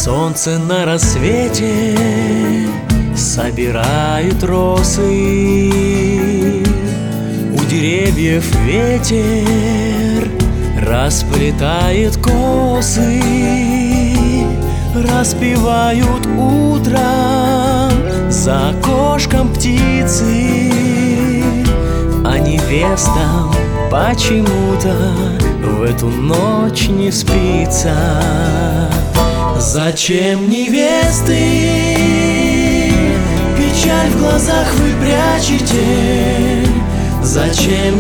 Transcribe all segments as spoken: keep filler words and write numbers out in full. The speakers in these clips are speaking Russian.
Солнце на рассвете собирает росы, у деревьев ветер расплетает косы, распевают утром за окошком птицы, а невестам почему-то в эту ночь не спится. Зачем невесты печаль в глазах вы прячете? Зачем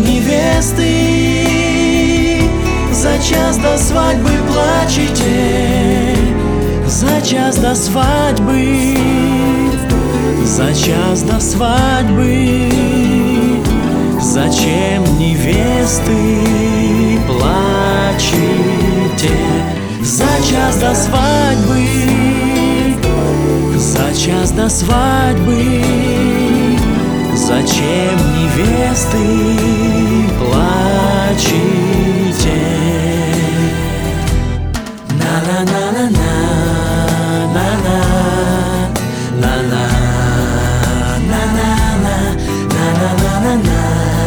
невесты за час до свадьбы плачете? За час до свадьбы, за час до свадьбы. Зачем невесты плачете? За час до свадьбы, за час до свадьбы. Зачем невесты плачете? На-на-на-на-на, на-на, на-на, на-на-на, на-на-на-на-на.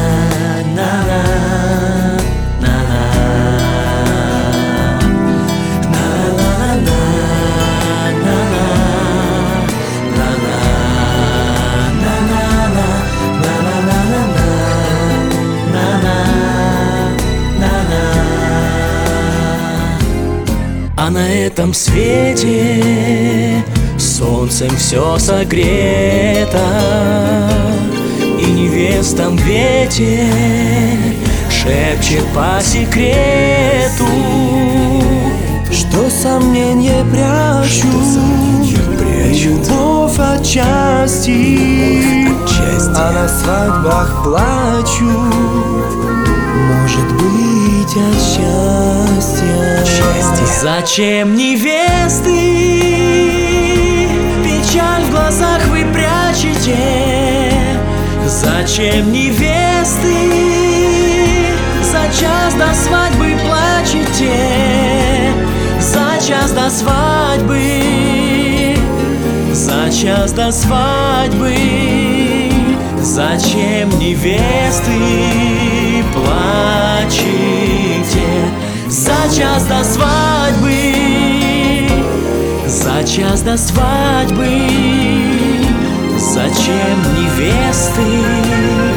А на этом свете солнцем все согрето, и невестам ветер шепчет по секрету, что сомнения прячут, любовь отчасти, а на свадьбах плачут, может быть, от счастья. Зачем невесты печаль в глазах вы прячете? Зачем невесты за час до свадьбы плачете? За час до свадьбы, за час до свадьбы. Зачем невесты плачете? За час до свадьбы, за час до свадьбы. Зачем невесты